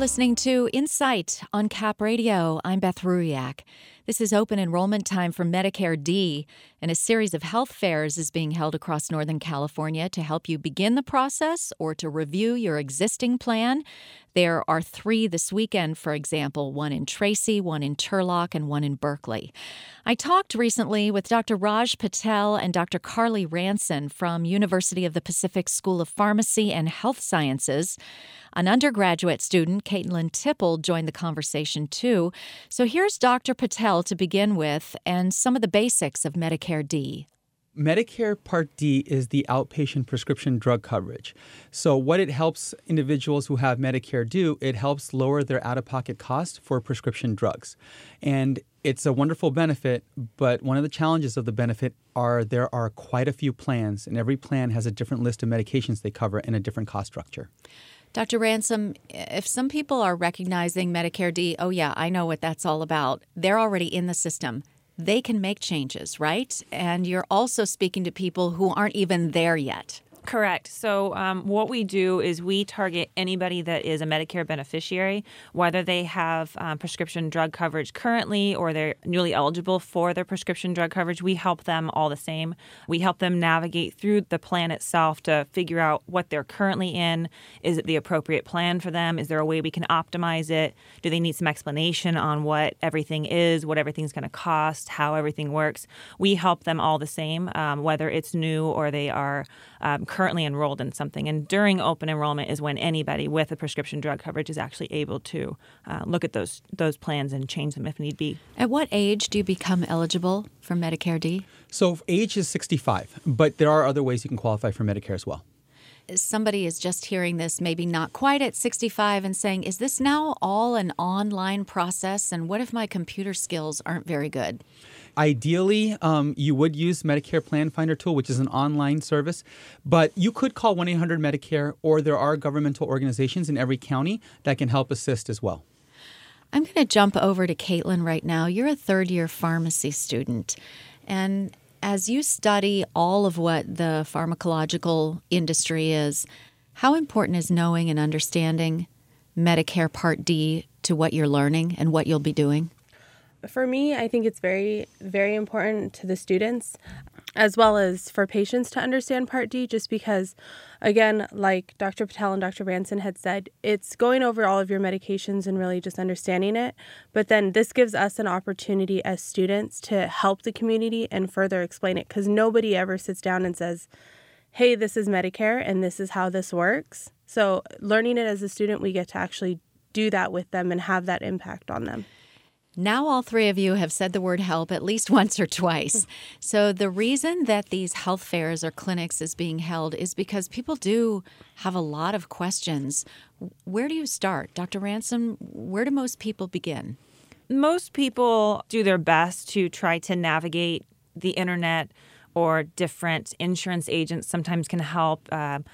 listening to Insight on CAP Radio. I'm Beth Ruiak. This is open enrollment time for Medicare D, and a series of health fairs is being held across Northern California to help you begin the process or to review your existing plan. There are 3 this weekend, for example, one in Tracy, one in Turlock, and one in Berkeley. I talked recently with Dr. Raj Patel and Dr. Carly Ranson from University of the Pacific School of Pharmacy and Health Sciences. An undergraduate student, Caitlin Tipple, joined the conversation too. So here's Dr. Patel to begin with and some of the basics of Medicare D. Medicare Part D is the outpatient prescription drug coverage. So what it helps individuals who have Medicare do, it helps lower their out-of-pocket cost for prescription drugs. And it's a wonderful benefit, but one of the challenges of the benefit are there are quite a few plans, and every plan has a different list of medications they cover and a different cost structure. Dr. Ransom, if some people are recognizing Medicare D, oh yeah, I know what that's all about, they're already in the system. They can make changes, right? And you're also speaking to people who aren't even there yet. Correct. So what we do is we target anybody that is a Medicare beneficiary, whether they have prescription drug coverage currently or they're newly eligible for their prescription drug coverage. We help them all the same. We help them navigate through the plan itself to figure out what they're currently in. Is it the appropriate plan for them? Is there a way we can optimize it? Do they need some explanation on what everything is, what everything's going to cost, how everything works? We help them all the same, whether it's new or they are currently enrolled in something. And during open enrollment is when anybody with a prescription drug coverage is actually able to look at those plans and change them if need be. At what age do you become eligible for Medicare D? So age is 65, but there are other ways you can qualify for Medicare as well. Somebody is just hearing this, maybe not quite at 65, and saying, is this now all an online process? And what if my computer skills aren't very good? Ideally, you would use Medicare Plan Finder tool, which is an online service, but you could call 1-800-MEDICARE, or there are governmental organizations in every county that can help assist as well. I'm going to jump over to Caitlin right now. You're a third-year pharmacy student, and as you study all of what the pharmacological industry is, how important is knowing and understanding Medicare Part D to what you're learning and what you'll be doing? For me, I think it's very, very important to the students as well as for patients to understand Part D, just because, again, like Dr. Patel and Dr. Ranson had said, it's going over all of your medications and really just understanding it. But then this gives us an opportunity as students to help the community and further explain it, because nobody ever sits down and says, hey, this is Medicare and this is how this works. So learning it as a student, we get to actually do that with them and have that impact on them. Now all 3 of you have said the word help at least once or twice. So the reason that these health fairs or clinics is being held is because people do have a lot of questions. Where do you start? Dr. Ransom, where do most people begin? Most people do their best to try to navigate the internet, or different insurance agents sometimes can help.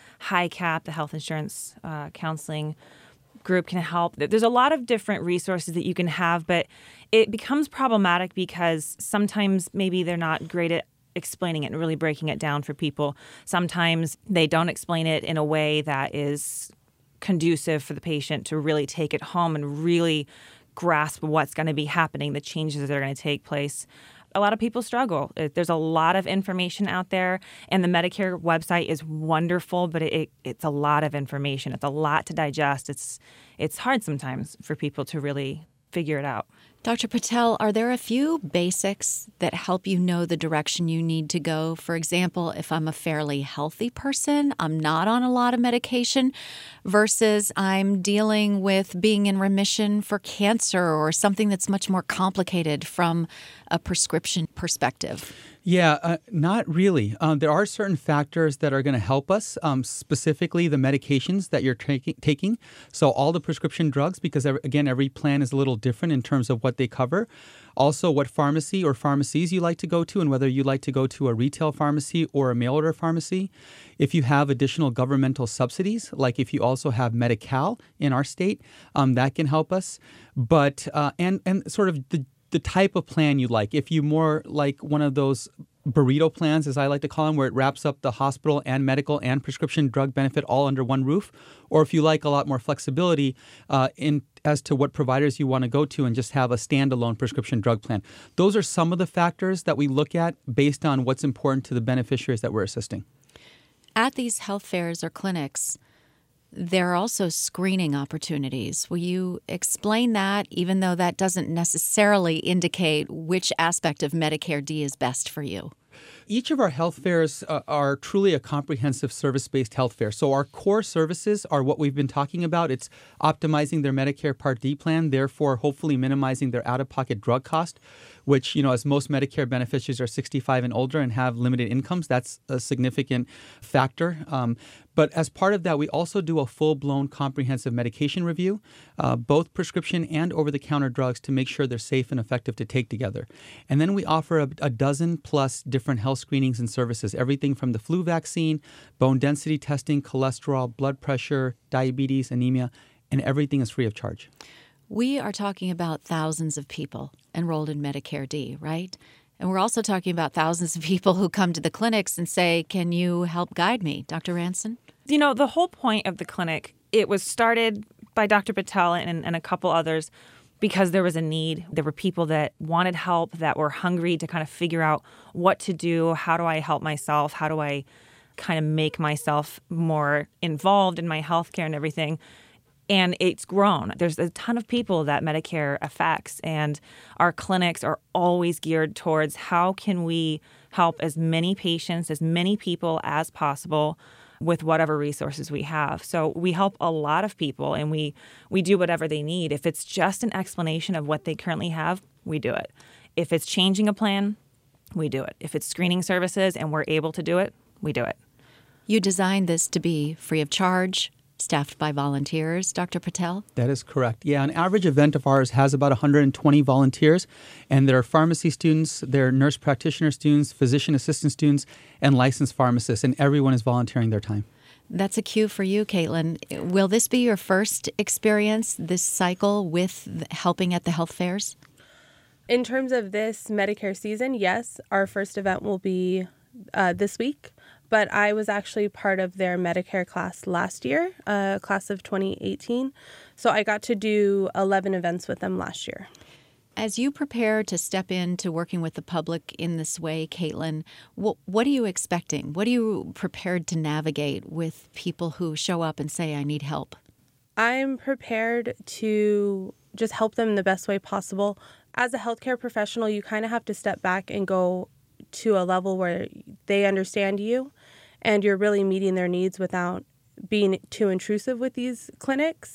HICAP, the Health Insurance Counseling Group, can help. There's a lot of different resources that you can have, but it becomes problematic because sometimes maybe they're not great at explaining it and really breaking it down for people. Sometimes they don't explain it in a way that is conducive for the patient to really take it home and really grasp what's going to be happening, the changes that are going to take place. A lot of people struggle. There's a lot of information out there, and the Medicare website is wonderful, but it's a lot of information. It's a lot to digest. It's hard sometimes for people to really figure it out. Dr. Patel, are there a few basics that help you know the direction you need to go? For example, if I'm a fairly healthy person, I'm not on a lot of medication, versus I'm dealing with being in remission for cancer or something that's much more complicated from a prescription perspective. Yeah, not really. There are certain factors that are going to help us, specifically the medications that you're taking. So all the prescription drugs, because again, every plan is a little different in terms of what they cover. Also, what pharmacy or pharmacies you like to go to, and whether you like to go to a retail pharmacy or a mail-order pharmacy. If you have additional governmental subsidies, like if you also have Medi-Cal in our state, that can help us. But and sort of the type of plan you like. If you more like one of those burrito plans, as I like to call them, where it wraps up the hospital and medical and prescription drug benefit all under one roof. Or if you like a lot more flexibility in as to what providers you want to go to and just have a standalone prescription drug plan. Those are some of the factors that we look at based on what's important to the beneficiaries that we're assisting. At these health fairs or clinics, there are also screening opportunities. Will you explain that, even though that doesn't necessarily indicate which aspect of Medicare D is best for you? Each of our health fairs are truly a comprehensive service-based health fair. So our core services are what we've been talking about. It's optimizing their Medicare Part D plan, therefore hopefully minimizing their out-of-pocket drug cost, which, as most Medicare beneficiaries are 65 and older and have limited incomes, that's a significant factor. But as part of that, we also do a full-blown comprehensive medication review, both prescription and over-the-counter drugs, to make sure they're safe and effective to take together. And then we offer a dozen plus different health screenings and services, everything from the flu vaccine, bone density testing, cholesterol, blood pressure, diabetes, anemia, and everything is free of charge. We are talking about thousands of people enrolled in Medicare D, right? And we're also talking about thousands of people who come to the clinics and say, can you help guide me, Dr. Ranson? The whole point of the clinic, it was started by Dr. Patel and a couple others because there was a need. There were people that wanted help, that were hungry to kind of figure out what to do. How do I help myself? How do I kind of make myself more involved in my healthcare and everything? And it's grown. There's a ton of people that Medicare affects, and our clinics are always geared towards how can we help as many patients, as many people as possible with whatever resources we have. So we help a lot of people, and we do whatever they need. If it's just an explanation of what they currently have, we do it. If it's changing a plan, we do it. If it's screening services and we're able to do it, we do it. You designed this to be free of charge, staffed by volunteers, Dr. Patel? That is correct. Yeah, an average event of ours has about 120 volunteers, and there are pharmacy students, there are nurse practitioner students, physician assistant students, and licensed pharmacists, and everyone is volunteering their time. That's a cue for you, Caitlin. Will this be your first experience, this cycle with helping at the health fairs? In terms of this Medicare season, yes, our first event will be this week. But I was actually part of their Medicare class last year, class of 2018. So I got to do 11 events with them last year. As you prepare to step into working with the public in this way, Caitlin, what are you expecting? What are you prepared to navigate with people who show up and say, I need help? I'm prepared to just help them in the best way possible. As a healthcare professional, you kind of have to step back and go to a level where they understand you and you're really meeting their needs without being too intrusive with these clinics.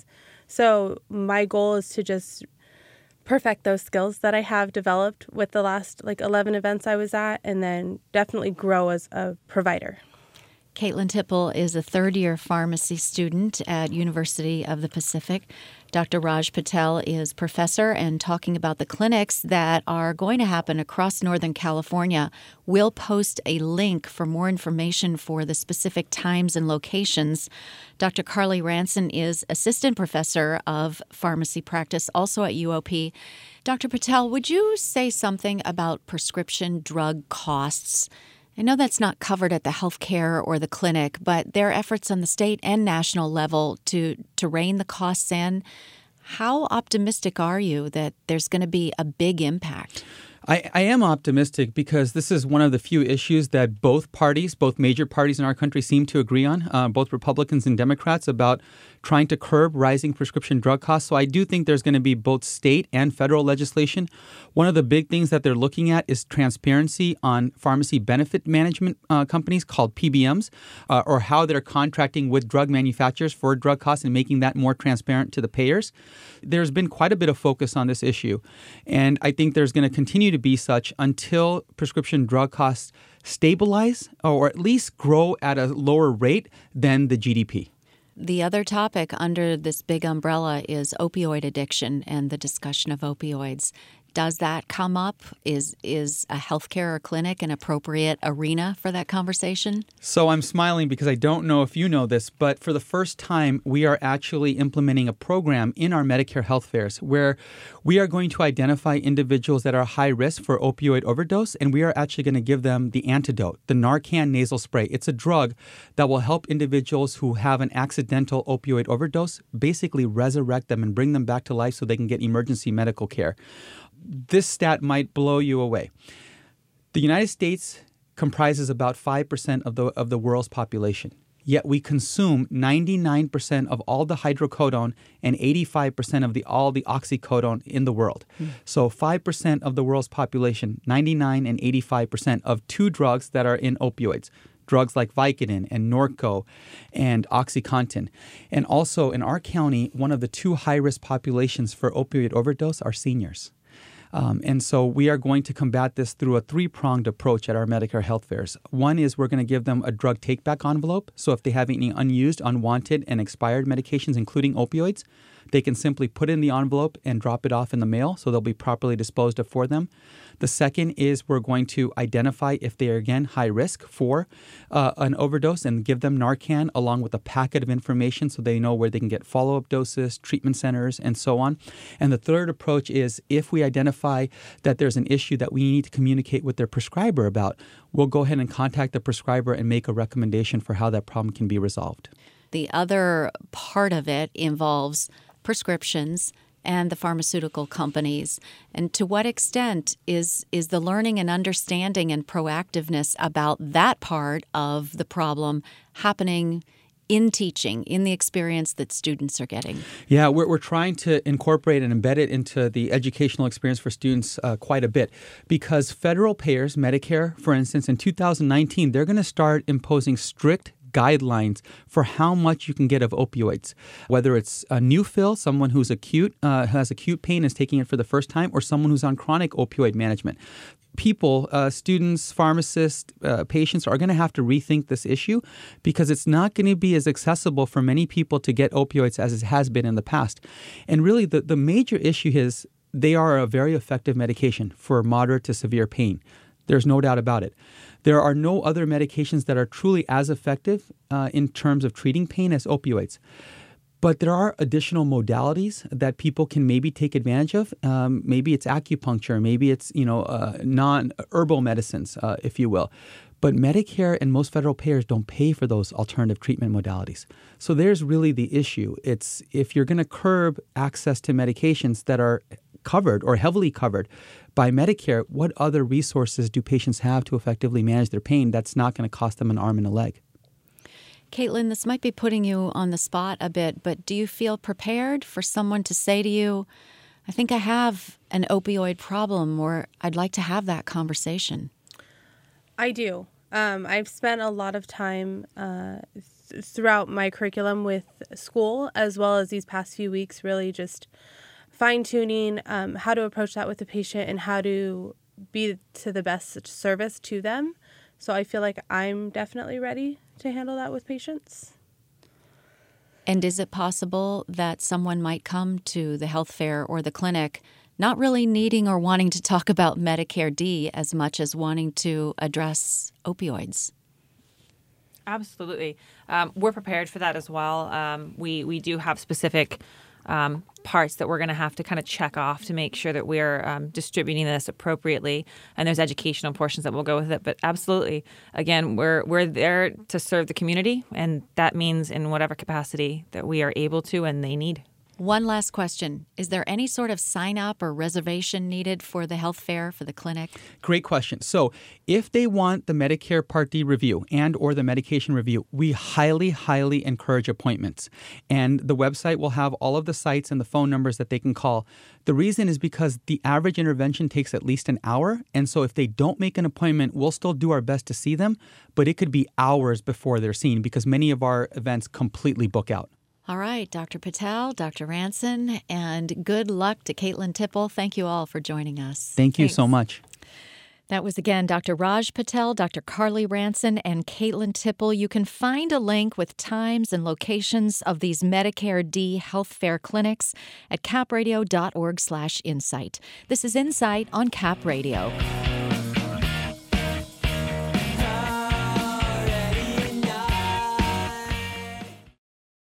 So my goal is to just perfect those skills that I have developed with the last 11 events I was at, and then definitely grow as a provider. Caitlin Tipple is a third-year pharmacy student at University of the Pacific. Dr. Raj Patel is professor and talking about the clinics that are going to happen across Northern California. We'll post a link for more information for the specific times and locations. Dr. Carly Ranson is assistant professor of pharmacy practice, also at UOP. Dr. Patel, would you say something about prescription drug costs? I know that's not covered at the healthcare or the clinic, but there are efforts on the state and national level to rein the costs in. How optimistic are you that there's going to be a big impact? I am optimistic because this is one of the few issues that both major parties in our country seem to agree on, both Republicans and Democrats, about trying to curb rising prescription drug costs. So I do think there's going to be both state and federal legislation. One of the big things that they're looking at is transparency on pharmacy benefit management companies called PBMs, or how they're contracting with drug manufacturers for drug costs and making that more transparent to the payers. There's been quite a bit of focus on this issue, and I think there's going to continue to be such until prescription drug costs stabilize or at least grow at a lower rate than the GDP. The other topic under this big umbrella is opioid addiction and the discussion of opioids. does that come up? Is a healthcare or clinic an appropriate arena for that conversation? So I'm smiling because I don't know if you know this, but for the first time, we are actually implementing a program in our Medicare health fairs where we are going to identify individuals that are high risk for opioid overdose, and we are actually going to give them the antidote, the Narcan nasal spray. It's a drug that will help individuals who have an accidental opioid overdose basically resurrect them and bring them back to life so they can get emergency medical care. This stat might blow you away. The United States comprises about 5% of the world's population. Yet we consume 99% of all the hydrocodone and 85% of all the oxycodone in the world. So 5% of the world's population, 99 and 85% of two drugs that are in opioids. Drugs like Vicodin and Norco and OxyContin. And also in our county, one of the two high-risk populations for opioid overdose are seniors. And so we are going to combat this through a three-pronged approach at our Medicare health fairs. One is we're going to give them a drug take-back envelope. So if they have any unused, unwanted, and expired medications, including opioids, they can simply put in the envelope and drop it off in the mail, so they'll be properly disposed of for them. The second is we're going to identify if they are, again, high risk for an overdose and give them Narcan along with a packet of information so they know where they can get follow-up doses, treatment centers, and so on. And the third approach is if we identify that there's an issue that we need to communicate with their prescriber about, we'll go ahead and contact the prescriber and make a recommendation for how that problem can be resolved. The other part of it involves prescriptions and the pharmaceutical companies. And to what extent is the learning and understanding and proactiveness about that part of the problem happening in teaching, in the experience that students are getting? Yeah, we're trying to incorporate and embed it into the educational experience for students quite a bit because federal payers, Medicare, for instance, in 2019, they're going to start imposing strict guidelines for how much you can get of opioids, whether it's a new fill, someone who's has acute pain is taking it for the first time, or someone who's on chronic opioid management. People, students, pharmacists, patients are going to have to rethink this issue because it's not going to be as accessible for many people to get opioids as it has been in the past. And really the major issue is they are a very effective medication for moderate to severe pain. There's no doubt about it. There are no other medications that are truly as effective in terms of treating pain as opioids. But there are additional modalities that people can maybe take advantage of. Maybe it's acupuncture. Maybe it's non-herbal medicines, if you will. But Medicare and most federal payers don't pay for those alternative treatment modalities. So there's really the issue. It's if you're going to curb access to medications that are covered or heavily covered by Medicare, what other resources do patients have to effectively manage their pain that's not going to cost them an arm and a leg? Caitlin, this might be putting you on the spot a bit, but do you feel prepared for someone to say to you, I think I have an opioid problem, or I'd like to have that conversation? I do. I've spent a lot of time throughout my curriculum with school, as well as these past few weeks, really just fine-tuning how to approach that with the patient and how to be to the best service to them. So I feel like I'm definitely ready to handle that with patients. And is it possible that someone might come to the health fair or the clinic not really needing or wanting to talk about Medicare D as much as wanting to address opioids? Absolutely. We're prepared for that as well. We do have specific parts that we're going to have to kind of check off to make sure that we're distributing this appropriately. And there's educational portions that will go with it. But absolutely, again, we're there to serve the community, and that means in whatever capacity that we are able to and they need. One last question. Is there any sort of sign-up or reservation needed for the health fair, for the clinic? Great question. So if they want the Medicare Part D review and or the medication review, we highly, highly encourage appointments. And the website will have all of the sites and the phone numbers that they can call. The reason is because the average intervention takes at least an hour. And so if they don't make an appointment, we'll still do our best to see them. But it could be hours before they're seen because many of our events completely book out. All right, Dr. Patel, Dr. Ranson, and good luck to Caitlin Tipple. Thank you all for joining us. Thank you so much. That was again Dr. Raj Patel, Dr. Carly Ranson, and Caitlin Tipple. You can find a link with times and locations of these Medicare D health fair clinics at capradio.org/insight. This is Insight on Cap Radio.